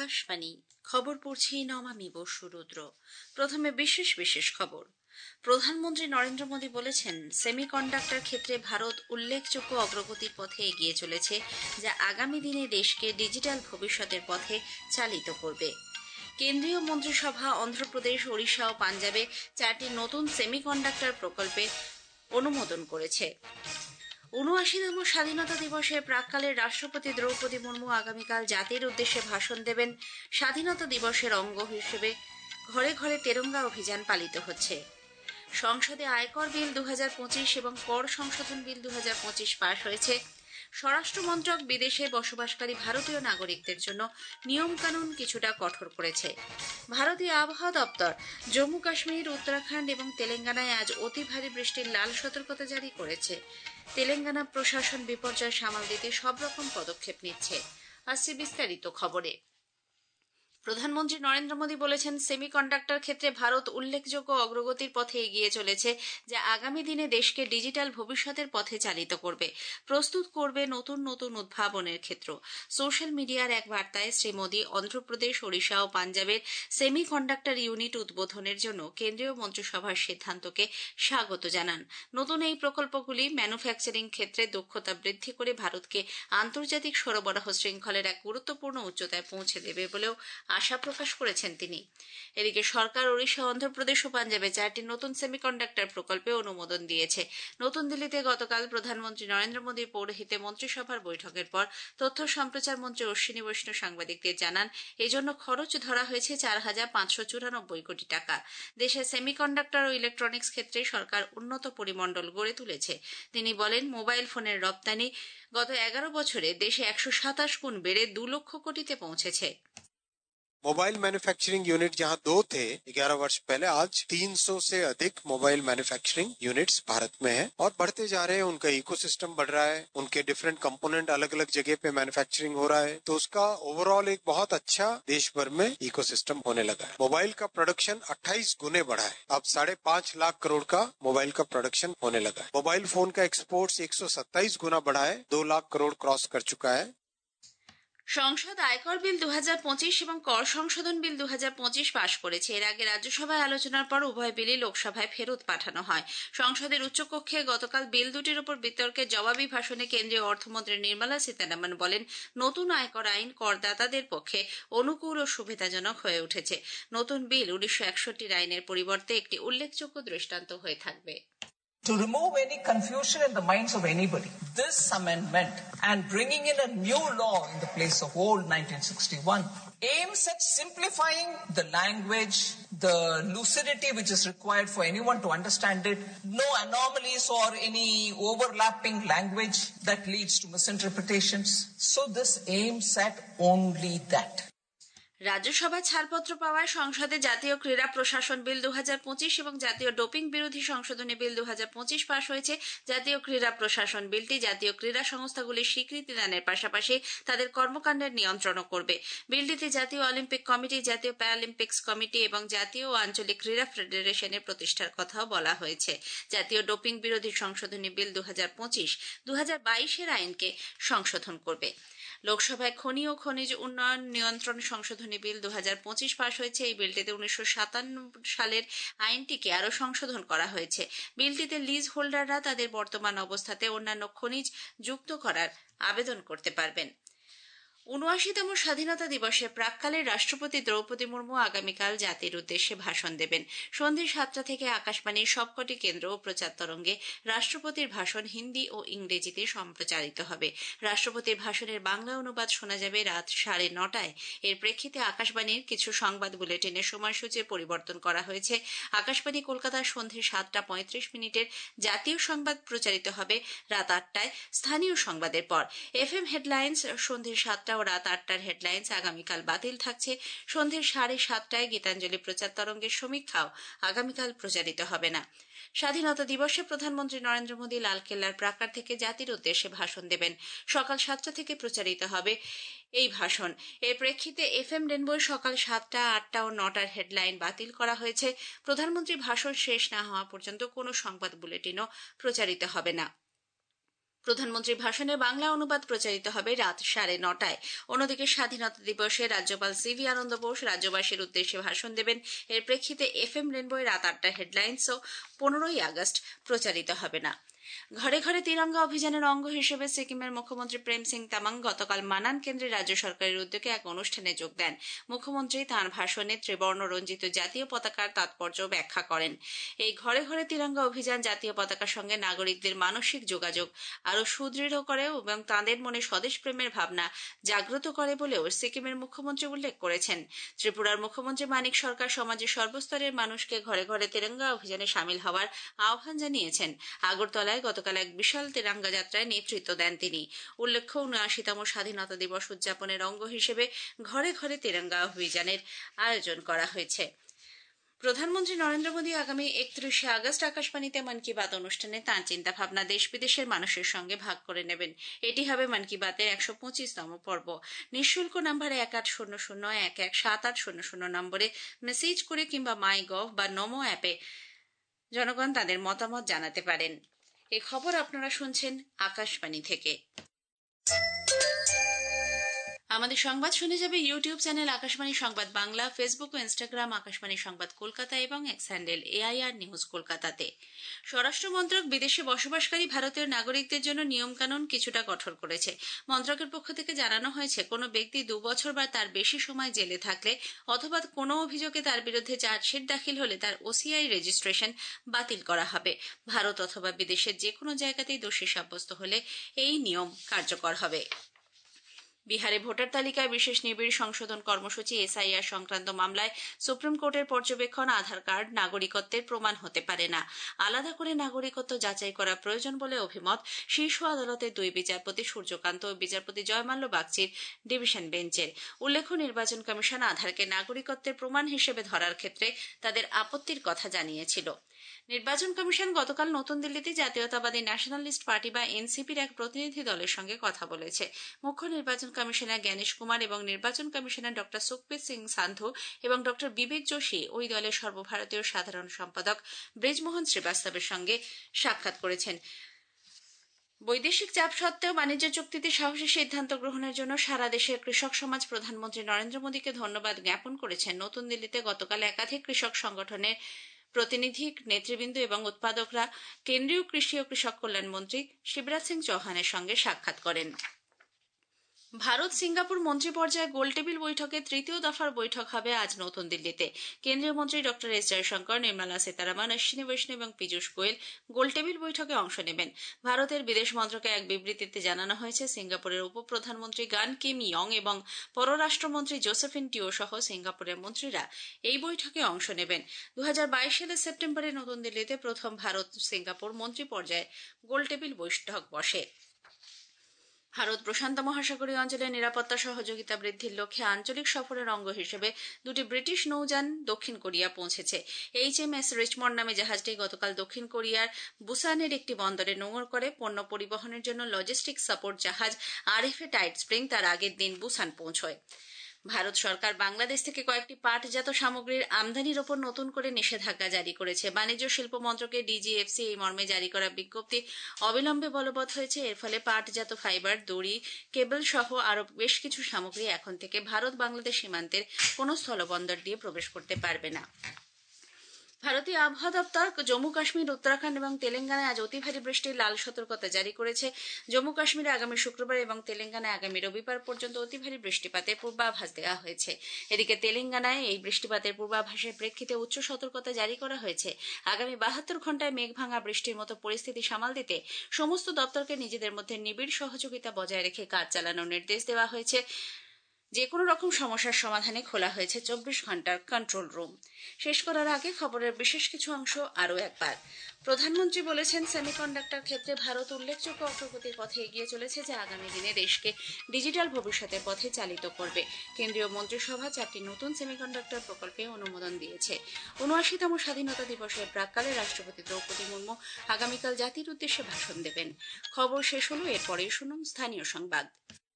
আকাশবাণী খবর পড়ছি নমামি বসুরুদ্র। প্রথমে বিশেষ বিশেষ খবর। প্রধানমন্ত্রী নরেন্দ্র মোদী বলেছেন, সেমিকন্ডাক্টর ক্ষেত্রে ভারত উল্লেখযোগ্য অগ্রগতির পথে এগিয়ে চলেছে, যা আগামী দিনে দেশকে ডিজিটাল ভবিষ্যতের পথে চালিত করবে। কেন্দ্রীয় মন্ত্রিসভা অন্ধ্রপ্রদেশ, ওড়িশা ও পাঞ্জাবে 4টি নতুন সেমিকন্ডাক্টর প্রকল্পে অনুমোদন করেছে। ৭৯তম স্বাধীনতা দিবসের প্রাক্কালে রাষ্ট্রপতি দ্রৌপদী মুর্মু আগামীকাল জাতির উদ্দেশ্যে ভাষণ দেবেন। স্বাধীনতা দিবসের অঙ্গ হিসেবে ঘরে ঘরে তেরঙ্গা অভিযান পালিত হচ্ছে। সংসদে আয়কর বিল 2025 এবং কর সংশোধন বিল 2025 পাশ হয়েছে। স্বরাষ্ট্র মন্ত্রক বিদেশে বসবাসকারী ভারতীয় নাগরিকদের জন্য নিয়মকানুন কিছুটা কঠোর করেছে। ভারতীয় আবহাওয়া দপ্তর জম্মু কাশ্মীর, উত্তরাখণ্ড এবং তেলেঙ্গানায় আজ অতি ভারী বৃষ্টির লাল সতর্কতা জারি করেছে। তেলেঙ্গানা প্রশাসন বিপর্যয় সামাল দিতে সব রকম পদক্ষেপ নিচ্ছে। আসছে বিস্তারিত খবরে। প্রধানমন্ত্রী নরেন্দ্র মোদী বলেছেন, সেমিকন্ডাক্টর ক্ষেত্রে ভারত উল্লেখযোগ্য অগ্রগতির পথে এগিয়ে চলেছে, যা আগামী দিনে দেশকে ডিজিটাল ভবিষ্যতের পথে চালিত করবে, প্রস্তুত করবে নতুন নতুন উদ্ভাবনের ক্ষেত্র। সোশ্যাল মিডিয়ার এক বার্তায় শ্রী মোদী অন্ধ্রপ্রদেশ, ওড়িশা ও পাঞ্জাবের সেমিকন্ডাক্টর ইউনিট উদ্বোধনের জন্য কেন্দ্রীয় মন্ত্রিসভার সিদ্ধান্তকে স্বাগত জানান। নতুন এই প্রকল্পগুলি ম্যানুফ্যাকচারিং ক্ষেত্রে দক্ষতা বৃদ্ধি করে ভারতকে আন্তর্জাতিক সরবরাহ শৃঙ্খলের এক গুরুত্বপূর্ণ উচ্চতায় পৌঁছে দেবে বলেও আশা প্রকাশ করেছেন তিনি। এদিকে সরকার ওড়িশা, অন্ধ্রপ্রদেশ ও পাঞ্জাবে 4টি নতুন সেমিকন্ডাক্টর প্রকল্পে অনুমোদন দিয়েছে। নতুন দিল্লিতে গতকাল প্রধানমন্ত্রী নরেন্দ্র মোদীর পৌরোহিত্যে মন্ত্রিসভার বৈঠকের পর তথ্য সম্প্রচার মন্ত্রী অশ্বিনী বৈষ্ণব সাংবাদিকদের জানান, এজন্য খরচ ধরা হয়েছে 4,594 কোটি টাকা। দেশে সেমিকন্ডাক্টর ও ইলেকট্রনিক্স ক্ষেত্রে সরকার উন্নত পরিমণ্ডল গড়ে তুলেছে। তিনি বলেন, মোবাইল ফোনের রপ্তানি গত 11 বছরে দেশে 127 গুণ বেড়ে 2 লক্ষ কোটিতে পৌঁছেছে। मोबाइल मैन्युफैक्चरिंग यूनिट जहां 2 थे 11 वर्ष पहले, आज 300 से अधिक मोबाइल मैन्युफैक्चरिंग यूनिट्स भारत में है और बढ़ते जा रहे हैं। उनका इकोसिस्टम बढ़ रहा है, उनके डिफरेंट कंपोनेंट अलग अलग जगह पे मैन्युफैक्चरिंग हो रहा है, तो उसका ओवरऑल एक बहुत अच्छा देश भर में इकोसिस्टम होने लगा है। मोबाइल का प्रोडक्शन 28 गुने बढ़ा है। अब 5.5 लाख करोड़ का मोबाइल का प्रोडक्शन होने लगा है। मोबाइल फोन का एक्सपोर्ट 127 गुना बढ़ा है, 2 लाख करोड़ क्रॉस कर चुका है। সংসদ আয়কর বিল 2025 এবং কর সংশোধন বিল 2025 পাশ করেছে। এর আগে রাজ্যসভায় আলোচনার পর উভয় বিলই লোকসভায় ফেরত পাঠানো হয়। সংসদের উচ্চকক্ষে গতকাল বিল দুটির উপর বিতর্কের জবাবি ভাষণে কেন্দ্রীয় অর্থমন্ত্রী নির্মলা সীতারামন বলেন, নতুন আয়কর আইন করদাতাদের পক্ষে অনুকূল ও সুবিধাজনক হয়ে উঠেছে। নতুন বিল 1961 আইনের পরিবর্তে একটি উল্লেখযোগ্য দৃষ্টান্ত হয়ে থাকবে। To remove any confusion in the minds of anybody, this amendment and bringing in a new law in the place of old 1961 aims at simplifying the language, the lucidity which is required for anyone to understand it, no anomalies or any overlapping language that leads to misinterpretations. So this aims at only that. Rajya Sabha ছাড়পত্র পাওয়ায় সংসদে জাতীয় ক্রীড়া প্রশাসন বিল 2025 এবং জাতীয় doping বিরোধী সংশোধনী বিল 2025 পাশ হয়েছে। জাতীয় ক্রীড়া প্রশাসন বিলটি জাতীয় ক্রীড়া সংস্থাগুলির স্বীকৃতি দানের পাশাপাশি তাদের কর্মকাণ্ডের নিয়ন্ত্রণও করবে। বিলটিতে জাতীয় অলিম্পিক কমিটি, জাতীয় প্যারালিম্পিক্স কমিটি এবং জাতীয় ও আঞ্চলিক ক্রীড়া ফেডারেশনের প্রতিষ্ঠার কথাও বলা হয়েছে। জাতীয় ডোপিং বিরোধী সংশোধনী বিল 2025 2022 আইনকে সংশোধন করবে। লোকসভায় খনি ও খনিজ উন্নয়ন নিয়ন্ত্রণ সংশোধনী বিল 2025 পাশ হয়েছে। এই বিলটিতে 1957 সালের আইনটিকে আরও সংশোধন করা হয়েছে। বিলটিতে লিজ হোল্ডাররা তাদের বর্তমান অবস্থাতে অন্যান্য খনিজ যুক্ত করার আবেদন করতে পারবেন। ৭৯তম স্বাধীনতা দিবসের প্রাক্কালে রাষ্ট্রপতি দ্রৌপদী মুর্মু আগামীকাল জাতির উদ্দেশ্যে ভাষণ দেবেন। সন্ধ্যে 7টা থেকে আকাশবাণীর সবকটি কেন্দ্র ও প্রচার তরঙ্গে রাষ্ট্রপতির ভাষণ হিন্দি ও ইংরেজিতে সম্প্রচারিত হবে। রাষ্ট্রপতির ভাষণের বাংলা অনুবাদ শোনা যাবে রাত 9:30টায়। এর প্রেক্ষিতে আকাশবাণীর কিছু সংবাদ বুলেটিনের সময়সূচির পরিবর্তন করা হয়েছে। আকাশবাণী কলকাতার সন্ধ্যে 7:35 জাতীয় সংবাদ প্রচারিত হবে রাত 8টায় স্থানীয় সংবাদের পর। এফএম হেডলাইন্স সন্ধ্যে 7টা ও রাত 8টার হেডলাইন্স আগামীকাল বাতিল থাকছে। সন্ধ্যে 7:30টায় গীতাঞ্জলি প্রচার তরঙ্গের সমীক্ষাও আগামীকাল প্রচারিত হবে না। স্বাধীনতা দিবসে প্রধানমন্ত্রী নরেন্দ্র মোদী লালকেল্লার প্রাকার থেকে জাতির উদ্দেশ্যে ভাষণ দেবেন। সকাল 7টা থেকে প্রচারিত হবে এই ভাষণ। এর প্রেক্ষিতে এফএম রেনবোয় সকাল 7টা, 8টা ও 9টার হেডলাইন বাতিল করা হয়েছে। প্রধানমন্ত্রীর ভাষণ শেষ না হওয়া পর্যন্ত কোনো সংবাদ বুলেটিনও প্রচারিত হবে না। প্রধানমন্ত্রীর ভাষণে বাংলা অনুবাদ প্রচারিত হবে রাত 9:30টায়। অন্যদিকে স্বাধীনতা দিবসে রাজ্যপাল সিভি আনন্দ বোস রাজ্যবাসীর উদ্দেশ্যে ভাষণ দেবেন। এর প্রেক্ষিতে FM রেনবোয় রাত 8টায় হেডলাইন্সও 15ই আগস্ট প্রচারিত হবে না। ঘরে ঘরে তিরঙ্গা অভিযানের অঙ্গ হিসেবে সিকিমের মুখ্যমন্ত্রী প্রেম সিং তামাং গতকাল মানান কেন্দ্রে রাজ্য সরকারের উদ্যোগে এক অনুষ্ঠানে যোগ দেন। মুখ্যমন্ত্রী তাঁর ভাষণে ত্রিবর্ণ রঞ্জিত জাতীয় পতাকার তাৎপর্য ব্যাখ্যা করেন। এই ঘরে ঘরে তিরঙ্গা অভিযান জাতীয় পতাকার সঙ্গে নাগরিকদের মানসিক যোগাযোগ আরও সুদৃঢ় করে এবং তাঁদের মনে স্বদেশ প্রেমের ভাবনা জাগ্রত করে বলেও সিকিমের মুখ্যমন্ত্রী উল্লেখ করেছেন। ত্রিপুরার মুখ্যমন্ত্রী মানিক সরকার সমাজের সর্বস্তরের মানুষকে ঘরে ঘরে তিরঙ্গা অভিযানে সামিল হওয়ার আহ্বান জানিয়েছেন। আগরতলায় গতকাল এক বিশাল তিরঙ্গা যাত্রায় নেতৃত্ব দেন তিনি। উল্লেখ্য ৭৯তম স্বাধীনতা দিবস উদযাপনের অঙ্গ হিসেবে ঘরে ঘরে তিরঙ্গা অভিযানের আয়োজন করা হয়েছে। প্রধানমন্ত্রী নরেন্দ্র মোদী আগামী 31শে আগস্ট আকাশবাণীতে মন কি বাত অনুষ্ঠানে তাঁর চিন্তাভাবনা দেশ বিদেশের মানুষের সঙ্গে ভাগ করে নেবেন। এটি হবে মন কি বাতের 125তম পর্ব। নিঃশুল্ক নম্বরে 1800117800 নম্বরে মেসেজ করে কিংবা মাইগভ বা নমো অ্যাপে জনগণ তাদের মতামত জানাতে পারেন। এই খবর আপনারা শুনছেন আকাশবাণী থেকে। আমাদের সংবাদ শুনে যাবে YouTube channel Akashvani Sangbad Bangla, Facebook ও ইনস্টাগ্রাম আকাশবাণী সংবাদ কলকাতা এবং এক্স হ্যান্ডেল AIR নিউজ কলকাতাতে। স্বরাষ্ট্র মন্ত্রক বিদেশে বসবাসকারী ভারতীয় নাগরিকদের জন্য নিয়মকানুন কিছুটা কঠোর করেছে। মন্ত্রকের পক্ষ থেকে জানানো হয়েছে, কোনো ব্যক্তি 2 বছর বা তার বেশি সময় জেলে থাকলে অথবা কোনো অভিযোগে তার বিরুদ্ধে চার্জশিট দাখিল হলে তার OCI রেজিস্ট্রেশন বাতিল করা হবে। ভারত অথবা বিদেশের যে কোনো জায়গাতেই দোষী সাব্যস্ত হলে এই নিয়ম কার্যকর হবে। বিহারে ভোটার তালিকায় বিশেষ নিবিড় সংশোধন কর্মসূচি SIR সংক্রান্ত মামলায় সুপ্রিম কোর্টের পর্যবেক্ষণ আধার কার্ড নাগরিকত্বের প্রমাণ হতে পারে না। আলাদা করে নাগরিকত্ব যাচাই করা প্রয়োজন বলে অভিমত শীর্ষ আদালতের 2 বিচারপতি সূর্যকান্ত ও বিচারপতি জয়মাল্য বাগচির ডিভিশন বেঞ্চের। উল্লেখ্য, নির্বাচন কমিশন আধারকে নাগরিকত্বের প্রমাণ হিসেবে ধরার ক্ষেত্রে তাদের আপত্তির কথা জানিয়েছিল। নির্বাচন কমিশন গতকাল নতুন দিল্লিতে জাতীয়তাবাদী ন্যাশনালিস্ট পার্টি বা NCPর এক প্রতিনিধি দলের সঙ্গে কথা বলেছে। মুখ্য নির্বাচন কমিশনার জ্ঞানেশ কুমার এবং নির্বাচন কমিশনার ডক্টর সুখবীর সিং সান্ধু এবং ডক্টর বিবেক যোশী ওই দলের সর্বভারতীয় সাধারণ সম্পাদক ব্রিজমোহন শ্রীবাস্তবের সঙ্গে সাক্ষাৎ করেছেন। বৈদেশিক চাপ সত্ত্বেও বাণিজ্য চুক্তিতে সাহসী সিদ্ধান্ত গ্রহণের জন্য সারা দেশের কৃষক সমাজ প্রধানমন্ত্রী নরেন্দ্র মোদীকে ধন্যবাদ জ্ঞাপন করেছেন। নতুন দিল্লিতে গতকাল একাধিক কৃষক সংগঠনের প্রতিনিধি নেতৃবৃন্দ এবং উৎপাদকরা কেন্দ্রীয় কৃষি ও কৃষক কল্যাণ মন্ত্রী শিবরাজ সিং চৌহানের সঙ্গে সাক্ষাৎ করেন। ভারত সিঙ্গাপুর মন্ত্রী পর্যায়ে গোলটেবিল বৈঠকের 3য় দফার বৈঠক হবে আজ নতুন দিল্লিতে। কেন্দ্রীয় মন্ত্রী ডক্টর এস জয়শঙ্কর, নির্মলা সীতারামন, অশ্বিনী বৈষ্ণব এবং পীযূষ গোয়েল গোলটেবিল বৈঠকে অংশ নেবেন। ভারতের বিদেশ মন্ত্রকে এক বিবৃতিতে জানানো হয়েছে, সিঙ্গাপুরের উপপ্রধানমন্ত্রী গান কিম ইয়ং এবং পররাষ্ট্রমন্ত্রী জোসেফিন টিও সহ সিঙ্গাপুরের মন্ত্রীরা এই বৈঠকে অংশ নেবেন। 2022 সালের সেপ্টেম্বরে নতুন দিল্লিতে প্রথম ভারত সিঙ্গাপুর মন্ত্রী পর্যায়ে গোলটেবিল বৈঠক বসে। ভারত প্রশান্ত মহাসাগরীয় অঞ্চলে নিরাপত্তা সহযোগিতা বৃদ্ধির লক্ষ্যে আঞ্চলিক সফরের অঙ্গ হিসেবে 2টি ব্রিটিশ নৌযান দক্ষিণ কোরিয়া পৌঁছেছে। HMS রিচমন্ড নামে জাহাজটি গতকাল দক্ষিণ কোরিয়ার বুসানের একটি বন্দরে নোঙর করে। পণ্য পরিবহনের জন্য লজিস্টিক সাপোর্ট জাহাজ RFA টাইড স্প্রিং তার আগের দিন বুসান পৌঁছয়। ভারত সরকার বাংলাদেশ থেকে কয়েকটি পাটজাত সামগ্রীর আমদানির ওপর নতুন করে নিষেধাজ্ঞা জারি করেছে। বাণিজ্য শিল্প মন্ত্রকের DGFC এই মর্মে জারি করা বিজ্ঞপ্তি অবিলম্বে বলবৎ হয়েছে। এর ফলে পাটজাত ফাইবার, দড়ি, কেবল সহ আরও বেশ কিছু সামগ্রী এখন থেকে ভারত বাংলাদেশ সীমান্তের কোনো স্থলবন্দর দিয়ে প্রবেশ করতে পারবে না। ভারতীয় আবহাওয়া দপ্তর জম্মু কাশ্মীর, উত্তরাখণ্ড এবং তেলেঙ্গানায় আজ অতি ভারী বৃষ্টির লাল সতর্কতা জারি করেছে। জম্মু কাশ্মীরে আগামী শুক্রবার এবং তেলেঙ্গানায় আগামী রবিবার পর্যন্ত অতি ভারী বৃষ্টিপাতের পূর্বাভাস দেওয়া হয়েছে। এদিকে তেলেঙ্গানায় এই বৃষ্টিপাতের পূর্বাভাসের প্রেক্ষিতে উচ্চ সতর্কতা জারি করা হয়েছে। আগামী 72 ঘণ্টায় মেঘভাঙা বৃষ্টির মতো পরিস্থিতি সামাল দিতে সমস্ত দপ্তরকে নিজেদের মধ্যে নিবিড় সহযোগিতা বজায় রেখে কাজ চালানোর নির্দেশ দেওয়া হয়েছে। যে কোনো রকম সমস্যার সমাধানে খোলা হয়েছে 24 ঘণ্টার কন্ট্রোল রুম। শেষ করার আগে খবরের বিশেষ কিছু অংশ আরও একবার। প্রধানমন্ত্রী বলেছেন, সেমিকন্ডাক্টর ক্ষেত্রে ভারত উল্লেখযোগ্য অগ্রগতির পথে এগিয়ে চলেছে, যা আগামী দিনে দেশকে ডিজিটাল ভবিষ্যতের পথে চালিত করবে। কেন্দ্রীয় মন্ত্রিসভা 4টি নতুন সেমিকন্ডাক্টর প্রকল্পে অনুমোদন দিয়েছে। 79তম স্বাধীনতা দিবসের প্রাক্কালে রাষ্ট্রপতি দ্রৌপদী মুর্মু আগামীকাল জাতির উদ্দেশ্যে ভাষণ দেবেন। খবর শেষ হলো, এরপরেই শুনুন স্থানীয় সংবাদ।